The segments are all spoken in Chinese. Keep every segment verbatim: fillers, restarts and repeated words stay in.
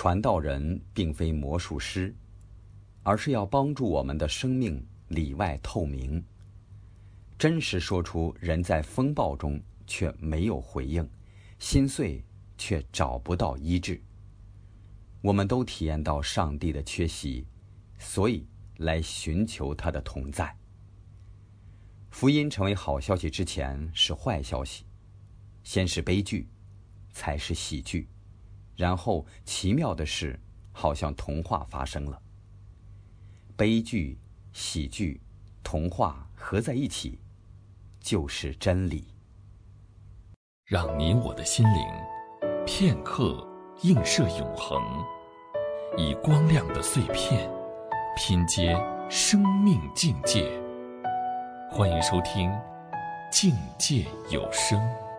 传道人并非魔术师，而是要帮助我们的生命里外透明，真实说出人在风暴中却没有回应，心碎却找不到医治。我们都体验到上帝的缺席，所以来寻求他的同在。福音成为好消息之前是坏消息，先是悲剧，才是喜剧，然后奇妙的事好像童话发生了。悲剧、喜剧、童话合在一起，就是真理。 让你我的心灵片刻映射永恒，以光亮的碎片拼接生命境界。欢迎收听境界有声。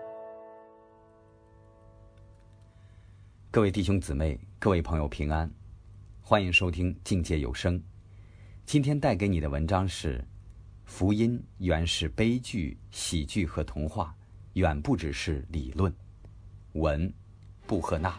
各位弟兄姊妹，各位朋友平安，欢迎收听境界有声。今天带给你的文章是：福音原是悲剧、喜剧和童话，远不只是理论。文布赫纳。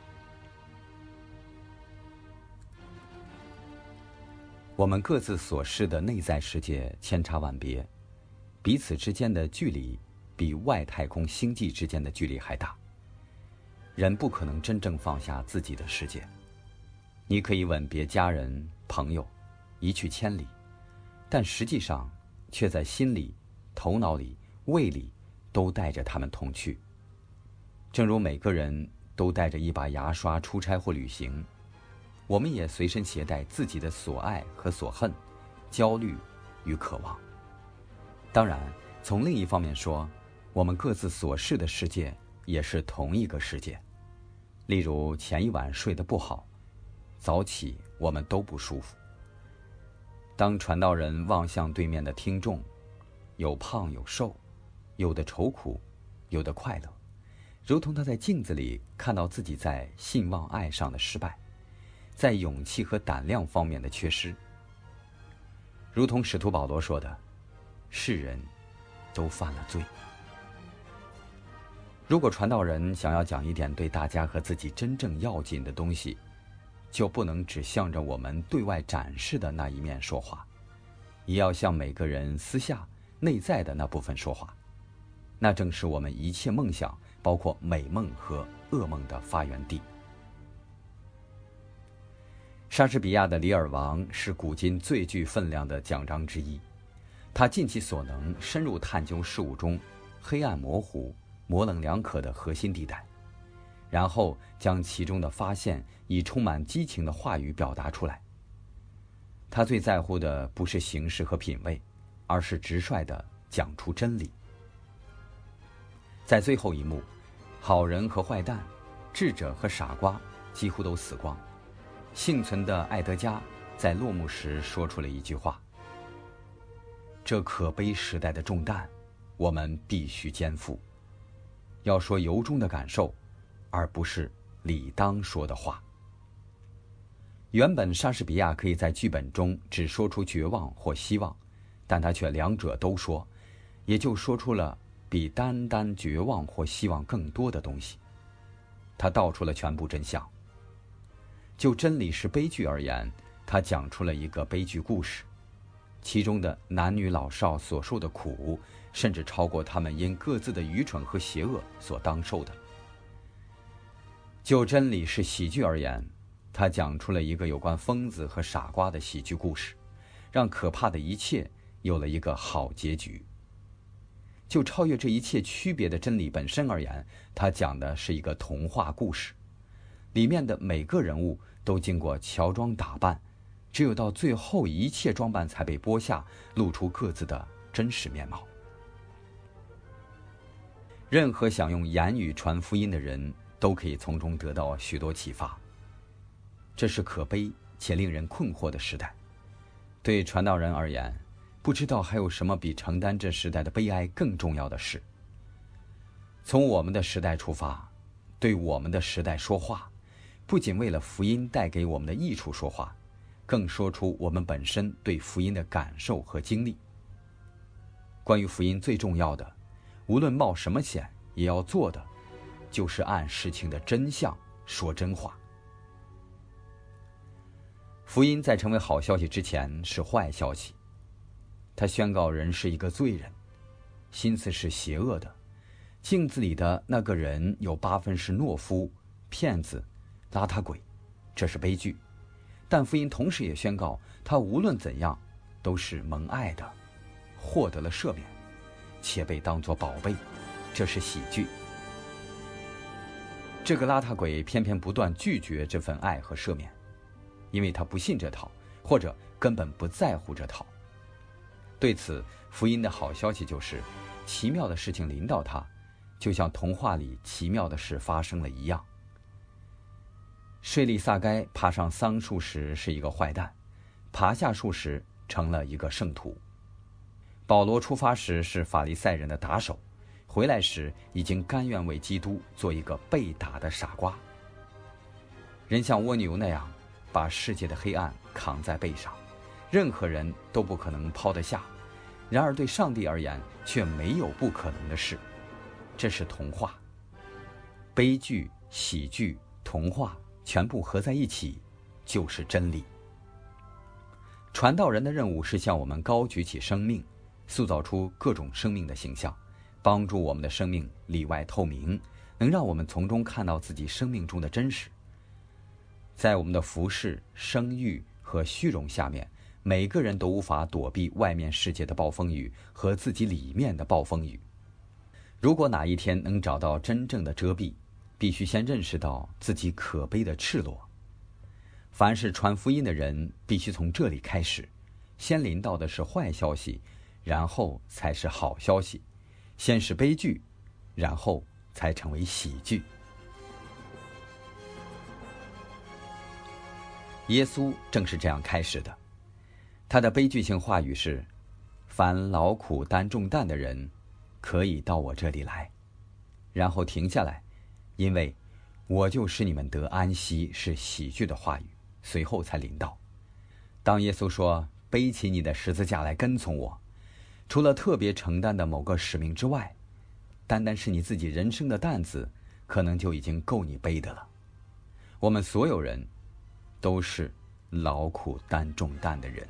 我们各自所示的内在世界千差万别，彼此之间的距离比外太空星际之间的距离还大。人不可能真正放下自己的世界。你可以吻别家人、朋友，一去千里，但实际上却在心里、头脑里、胃里都带着他们同去。正如每个人都带着一把牙刷出差或旅行，我们也随身携带自己的所爱和所恨，焦虑与渴望。当然，从另一方面说，我们各自所示的世界也是同一个世界。例如前一晚睡得不好，早起我们都不舒服。当传道人望向对面的听众，有胖有瘦，有的愁苦，有的快乐，如同他在镜子里看到自己在信望爱上的失败，在勇气和胆量方面的缺失。如同使徒保罗说的，世人都犯了罪。如果传道人想要讲一点对大家和自己真正要紧的东西，就不能只向着我们对外展示的那一面说话，也要向每个人私下内在的那部分说话。那正是我们一切梦想，包括美梦和噩梦的发源地。莎士比亚的《李尔王》是古今最具分量的奖章之一，他尽其所能深入探究事物中黑暗模糊、模棱两可的核心地带，然后将其中的发现以充满激情的话语表达出来。他最在乎的不是形式和品味，而是直率地讲出真理。在最后一幕，好人和坏蛋，智者和傻瓜几乎都死光。幸存的艾德加在落幕时说出了一句话：这可悲时代的重担，我们必须肩负。要说由衷的感受，而不是理当说的话。原本莎士比亚可以在剧本中只说出绝望或希望，但他却两者都说，也就说出了比单单绝望或希望更多的东西。他道出了全部真相。就真理是悲剧而言，他讲出了一个悲剧故事，其中的男女老少所受的苦，甚至超过他们因各自的愚蠢和邪恶所当受的。就真理是喜剧而言，他讲出了一个有关疯子和傻瓜的喜剧故事，让可怕的一切有了一个好结局。就超越这一切区别的真理本身而言，他讲的是一个童话故事，里面的每个人物都经过乔装打扮，只有到最后一切装扮才被剥下，露出各自的真实面貌。任何想用言语传福音的人都可以从中得到许多启发。这是可悲且令人困惑的时代。对传道人而言，不知道还有什么比承担这时代的悲哀更重要的事。从我们的时代出发，对我们的时代说话，不仅为了福音带给我们的益处说话，更说出我们本身对福音的感受和经历。关于福音最重要的，无论冒什么险也要做的，就是按事情的真相说真话。 福音在成为好消息之前是坏消息，它宣告人是一个罪人，心思是邪恶的，镜子里的那个人有八分是懦夫、骗子、邋遢鬼，这是悲剧。但福音同时也宣告，他无论怎样都是蒙爱的，获得了赦免，且被当作宝贝，这是喜剧。这个邋遢鬼偏偏不断拒绝这份爱和赦免，因为他不信这套，或者根本不在乎这套。对此，福音的好消息就是，奇妙的事情临到他，就像童话里奇妙的事发生了一样。税吏撒该爬上桑树时是一个坏蛋，爬下树时成了一个圣徒。保罗出发时是法利赛人的打手，回来时已经甘愿为基督做一个被打的傻瓜。人像蜗牛那样把世界的黑暗扛在背上，任何人都不可能抛得下，然而对上帝而言却没有不可能的事。这是童话。悲剧、喜剧、童话全部合在一起就是真理。传道人的任务是向我们高举起生命，塑造出各种生命的形象，帮助我们的生命里外透明，能让我们从中看到自己生命中的真实。在我们的服饰、声誉和虚荣下面，每个人都无法躲避外面世界的暴风雨和自己里面的暴风雨。如果哪一天能找到真正的遮蔽，必须先认识到自己可悲的赤裸。凡是传福音的人必须从这里开始，先临到的是坏消息，然后才是好消息，先是悲剧，然后才成为喜剧。耶稣正是这样开始的，他的悲剧性话语是：凡劳苦担重担的人，可以到我这里来。然后停下来，因为我就使你们得安息，是喜剧的话语。随后才临到，当耶稣说背起你的十字架来跟从我，除了特别承担的某个使命之外，单单是你自己人生的担子，可能就已经够你背的了。我们所有人都是劳苦担重担的人。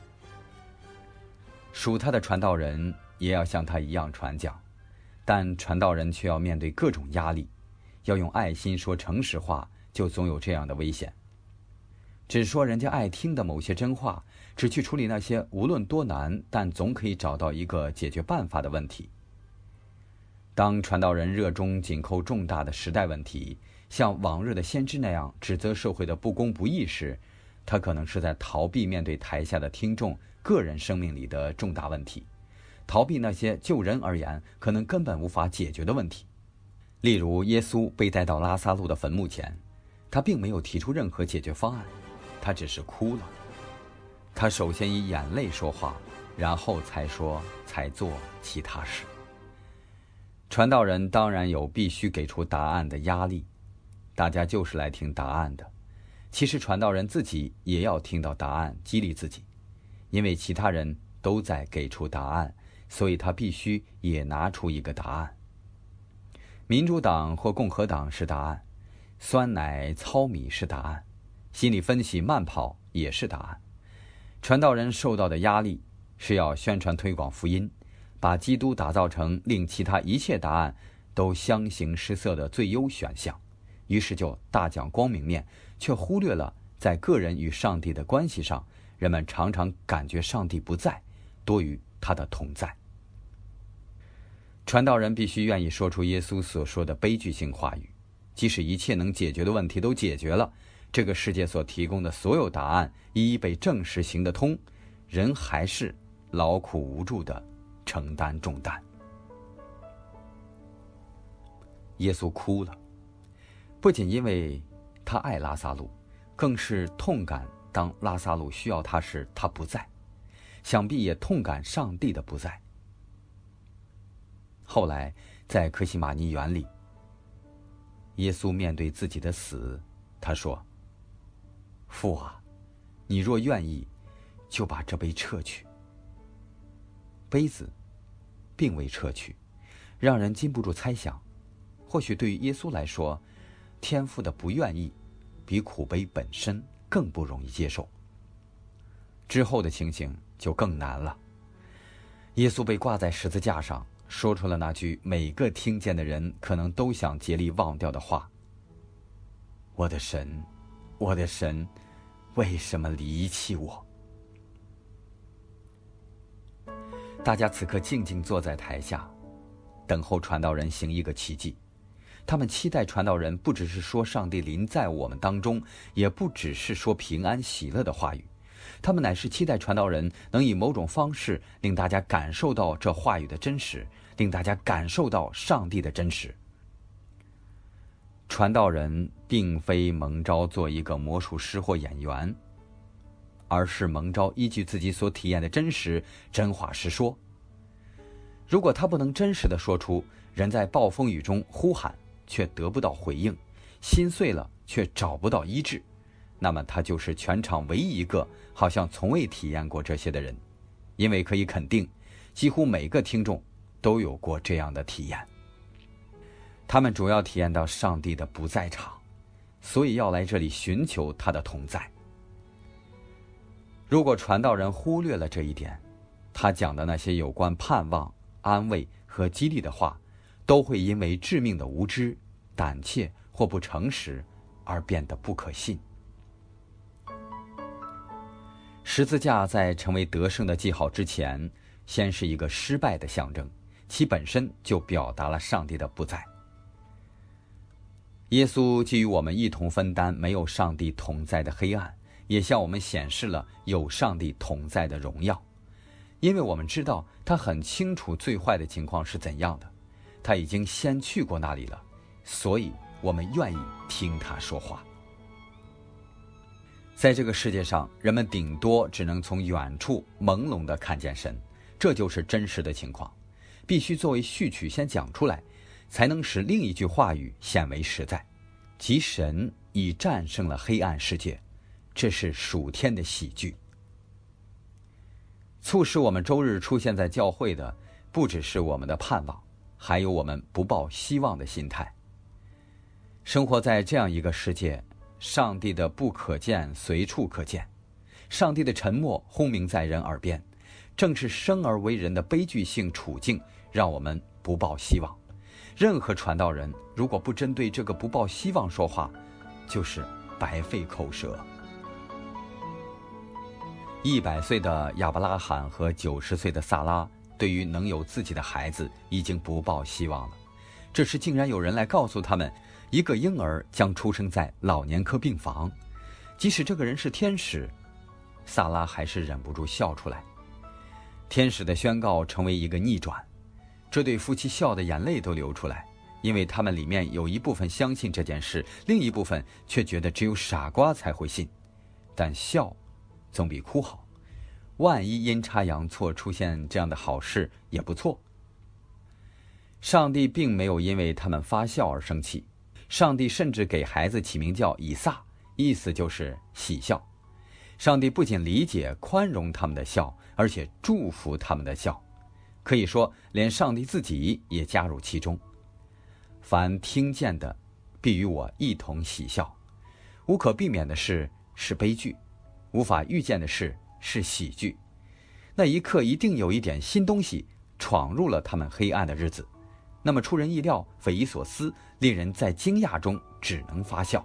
属他的传道人也要像他一样传讲，但传道人却要面对各种压力，要用爱心说诚实话，就总有这样的危险。只说人家爱听的某些真话，只去处理那些无论多难但总可以找到一个解决办法的问题。当传道人热衷紧扣重大的时代问题，像往日的先知那样指责社会的不公不义时，他可能是在逃避面对台下的听众个人生命里的重大问题，逃避那些就人而言可能根本无法解决的问题。例如，耶稣被带到拉撒路的坟墓前，他并没有提出任何解决方案，他只是哭了。他首先以眼泪说话，然后才说才做其他事。传道人当然有必须给出答案的压力，大家就是来听答案的。其实传道人自己也要听到答案，激励自己，因为其他人都在给出答案，所以他必须也拿出一个答案。民主党或共和党是答案，酸奶糙米是答案，心理分析慢跑也是答案。传道人受到的压力是要宣传推广福音，把基督打造成令其他一切答案都相形失色的最优选项，于是就大讲光明面，却忽略了在个人与上帝的关系上，人们常常感觉上帝不在，多于他的同在。传道人必须愿意说出耶稣所说的悲剧性话语，即使一切能解决的问题都解决了，这个世界所提供的所有答案一一被证实行得通，人还是劳苦无助地承担重担。耶稣哭了，不仅因为他爱拉撒路，更是痛感当拉撒路需要他时他不在，想必也痛感上帝的不在。后来在客西马尼园里，耶稣面对自己的死，他说：父啊，你若愿意，就把这杯撤去。杯子并未撤去，让人禁不住猜想，或许对于耶稣来说，天父的不愿意比苦杯本身更不容易接受。 之后的情形就更难了。耶稣被挂在十字架上，说出了那句每个听见的人可能都想竭力忘掉的话：我的神，我的神，为什么离弃我？大家此刻静静坐在台下，等候传道人行一个奇迹。他们期待传道人不只是说上帝临在我们当中，也不只是说平安喜乐的话语，他们乃是期待传道人能以某种方式令大家感受到这话语的真实，令大家感受到上帝的真实。传道人并非蒙召做一个魔术师或演员，而是蒙召依据自己所体验的真实，真话实说。如果他不能真实地说出人在暴风雨中呼喊却得不到回应，心碎了却找不到医治，那么他就是全场唯一一个好像从未体验过这些的人。因为可以肯定，几乎每个听众都有过这样的体验。他们主要体验到上帝的不在场，所以要来这里寻求他的同在。如果传道人忽略了这一点，他讲的那些有关盼望、安慰和激励的话，都会因为致命的无知、胆怯或不诚实而变得不可信。十字架在成为得胜的记号之前，先是一个失败的象征，其本身就表达了上帝的不在。耶稣基于我们一同分担没有上帝同在的黑暗，也向我们显示了有上帝同在的荣耀。因为我们知道他很清楚最坏的情况是怎样的，他已经先去过那里了，所以我们愿意听他说话。在这个世界上，人们顶多只能从远处朦胧地看见神，这就是真实的情况，必须作为序曲先讲出来，才能使另一句话语显为实在，即神已战胜了黑暗世界，这是属天的喜剧。促使我们周日出现在教会的，不只是我们的盼望，还有我们不抱希望的心态。生活在这样一个世界，上帝的不可见随处可见，上帝的沉默轰鸣在人耳边，正是生而为人的悲剧性处境，让我们不抱希望。任何传道人如果不针对这个不抱希望说话，就是白费口舌。一百岁的亚伯拉罕和九十岁的萨拉对于能有自己的孩子已经不抱希望了。这时竟然有人来告诉他们，一个婴儿将出生在老年科病房。即使这个人是天使，萨拉还是忍不住笑出来。天使的宣告成为一个逆转，这对夫妻笑的眼泪都流出来，因为他们里面有一部分相信这件事，另一部分却觉得只有傻瓜才会信。但笑总比哭好，万一阴差阳错出现这样的好事也不错。上帝并没有因为他们发笑而生气，上帝甚至给孩子起名叫以撒，意思就是喜笑。上帝不仅理解宽容他们的笑，而且祝福他们的笑，可以说连上帝自己也加入其中。凡听见的必与我一同喜笑。无可避免的事是悲剧，无法预见的事是喜剧。那一刻一定有一点新东西闯入了他们黑暗的日子，那么出人意料、匪夷所思，令人在惊讶中只能发笑。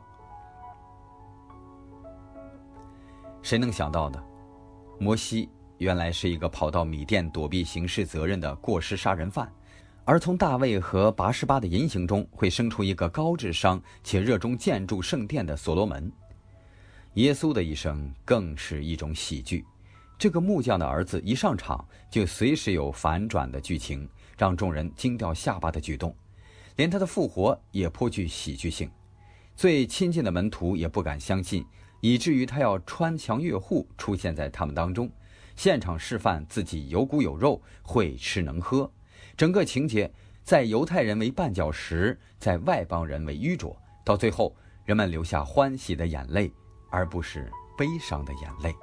谁能想到呢？摩西原来是一个跑到米甸躲避刑事责任的过失杀人犯，而从大卫和拔示巴的言行中会生出一个高智商且热衷建筑圣殿的所罗门。耶稣的一生更是一种喜剧，这个木匠的儿子一上场就随时有反转的剧情，让众人惊掉下巴的举动，连他的复活也颇具喜剧性。最亲近的门徒也不敢相信，以至于他要穿墙越户出现在他们当中，现场示范自己有骨有肉，会吃能喝。整个情节在犹太人为绊脚石，在外邦人为愚拙，到最后人们流下欢喜的眼泪，而不是悲伤的眼泪。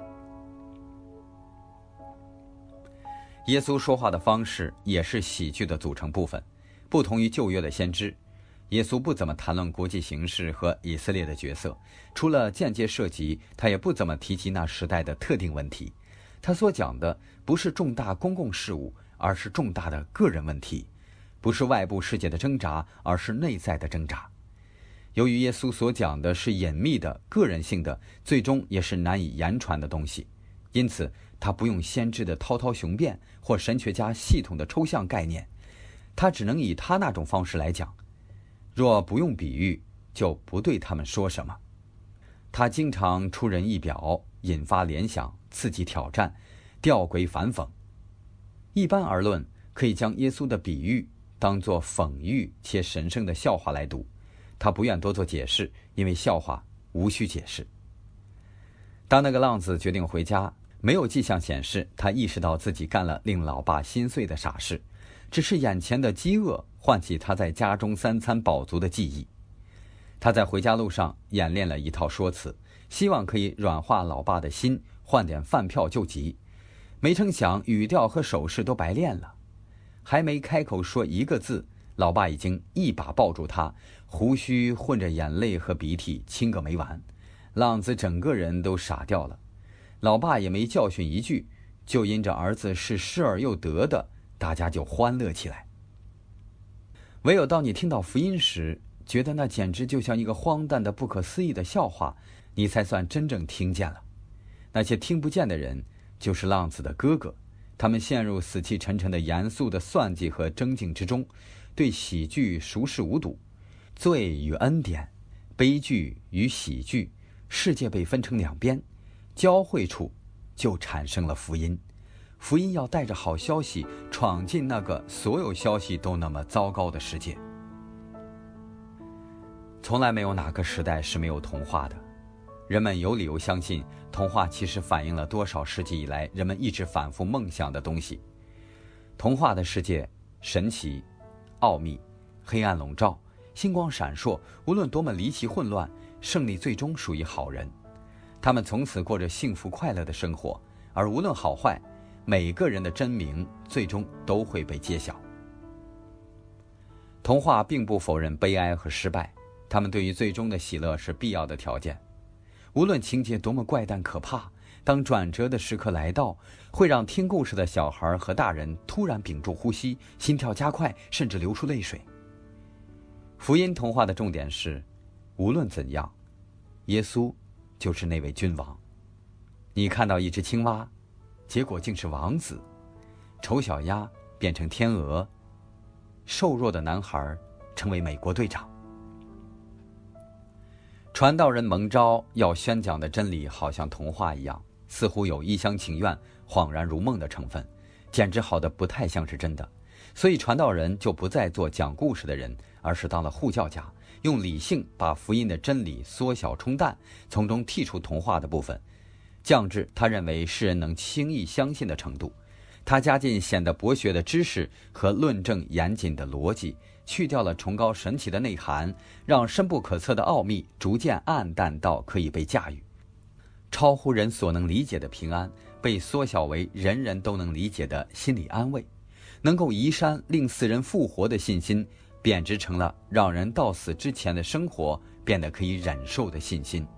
耶稣说话的方式也是喜剧的组成部分，不同于旧约的先知，耶稣不怎么谈论国际形势和以色列的角色，除了间接涉及，他也不怎么提及那时代的特定问题， 他所讲的不是重大公共事务，而是重大的个人问题，不是外部世界的挣扎，而是内在的挣扎。由于耶稣所讲的是隐秘的、个人性的，最终也是难以言传的东西，因此他不用先知的滔滔雄辩或神学家系统的抽象概念，他只能以他那种方式来讲。若不用比喻，就不对他们说什么。他经常出人意表，引发联想，刺激挑战，吊诡反讽。一般而论，可以将耶稣的比喻当作讽喻且神圣的笑话来读，他不愿多做解释，因为笑话无需解释。当那个浪子决定回家，没有迹象显示他意识到自己干了令老爸心碎的傻事，只是眼前的饥饿唤起他在家中三餐饱足的记忆。他在回家路上演练了一套说辞，希望可以软化老爸的心，换点饭票救急。没成想语调和手势都白练了，还没开口说一个字，老爸已经一把抱住他，胡须混着眼泪和鼻涕亲个没完。浪子整个人都傻掉了，老爸也没教训一句，就因着儿子是失而又得的，大家就欢乐起来。唯有当你听到福音时，觉得那简直就像一个荒诞的不可思议的笑话，你才算真正听见了。那些听不见的人就是浪子的哥哥，他们陷入死气沉沉的严肃的算计和争竞之中，对喜剧熟视无睹。罪与恩典，悲剧与喜剧，世界被分成两边，交汇处就产生了福音。福音要带着好消息闯进那个所有消息都那么糟糕的世界。从来没有哪个时代是没有童话的，人们有理由相信童话其实反映了多少世纪以来人们一直反复梦想的东西。童话的世界神奇、奥秘、黑暗笼罩，星光闪烁，无论多么离奇混乱，胜利最终属于好人。他们从此过着幸福快乐的生活，而无论好坏，每个人的真名最终都会被揭晓。童话并不否认悲哀和失败，他们对于最终的喜乐是必要的条件。无论情节多么怪诞可怕，当转折的时刻来到，会让听故事的小孩和大人突然屏住呼吸，心跳加快，甚至流出泪水。福音童话的重点是，无论怎样，耶稣就是那位君王。你看到一只青蛙，结果竟是王子；丑小鸭变成天鹅，瘦弱的男孩成为美国队长。传道人蒙召要宣讲的真理好像童话一样，似乎有一厢情愿、恍然如梦的成分，简直好得不太像是真的。所以传道人就不再做讲故事的人，而是当了护教家，用理性把福音的真理缩小冲淡，从中剔除童话的部分，降至他认为世人能轻易相信的程度。他加进显得博学的知识和论证严谨的逻辑，去掉了崇高神奇的内涵，让深不可测的奥秘逐渐暗淡到可以被驾驭。超乎人所能理解的平安被缩小为人人都能理解的心理安慰，能够移山令死人复活的信心贬值成了让人到死之前的生活变得可以忍受的信心。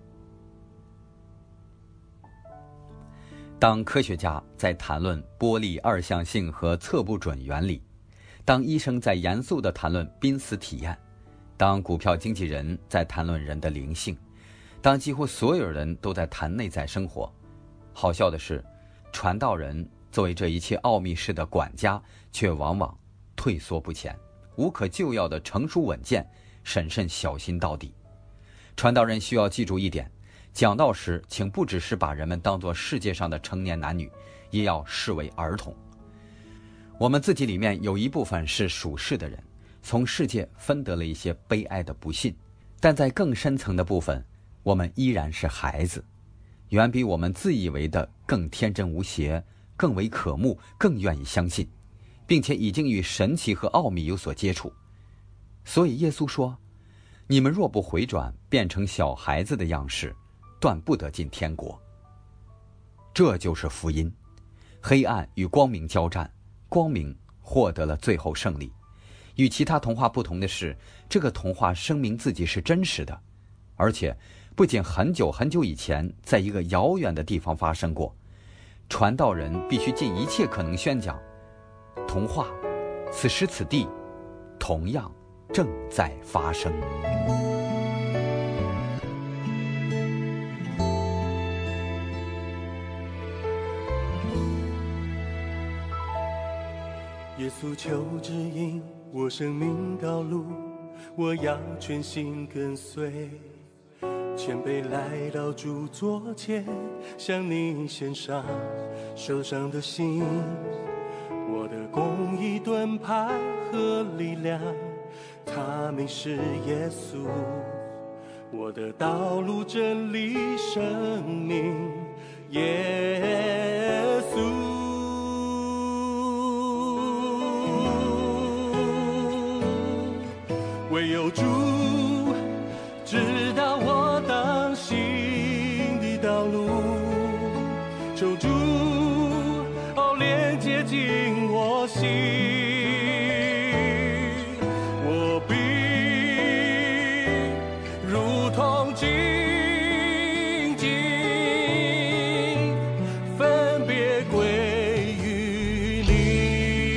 当科学家在谈论波粒二象性和测不准原理，当医生在严肃地谈论濒死体验，当股票经纪人在谈论人的灵性，当几乎所有人都在谈内在生活，好笑的是，传道人作为这一切奥秘式的管家，却往往退缩不前，无可救药的成熟稳健，审慎小心到底。传道人需要记住一点，讲道时请不只是把人们当作世界上的成年男女，也要视为儿童。我们自己里面有一部分是属世的人，从世界分得了一些悲哀的不幸，但在更深层的部分，我们依然是孩子，远比我们自以为的更天真无邪，更为可慕，更愿意相信，并且已经与神奇和奥秘有所接触。所以耶稣说，你们若不回转，变成小孩子的样式，断不得进天国。这就是福音，黑暗与光明交战，光明获得了最后胜利。与其他童话不同的是，这个童话声明自己是真实的，而且不仅很久很久以前在一个遥远的地方发生过， 传道人必须尽一切可能宣讲，童话，此时此地，同样正在发生。 耶稣求指引我生命道路，我要全心跟随，谦卑来到主座前，向你献上受伤的心。我的公义盾牌和力量，他名是耶稣。我的道路真理生命，耶稣。唯有主知道我当行的道路，求主哦连接进我心，我必如同荆棘分别归于你。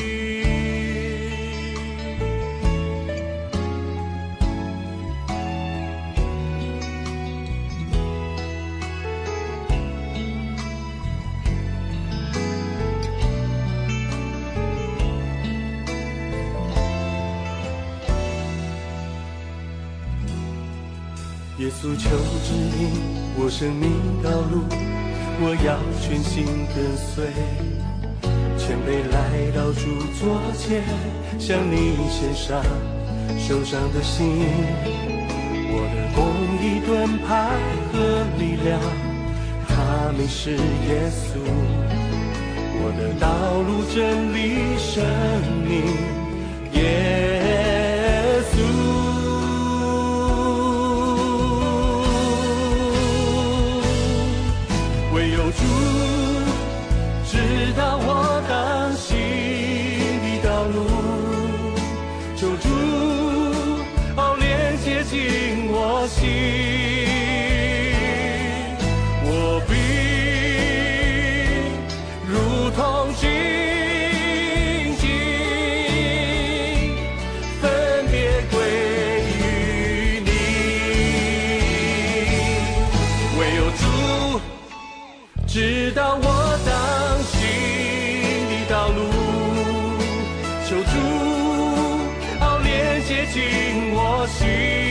耶稣求指引我生命道路，我要全心跟随，谦卑来到主座前，向你献上受伤的心。我的公义盾牌和力量，他名是耶稣。我的道路真理生命，耶稣。唯有主知道我当行的道路，求主哦连接进我心，我必如同荆棘分别归于你。唯有主知道我当行的道路，求主哦连接进我心。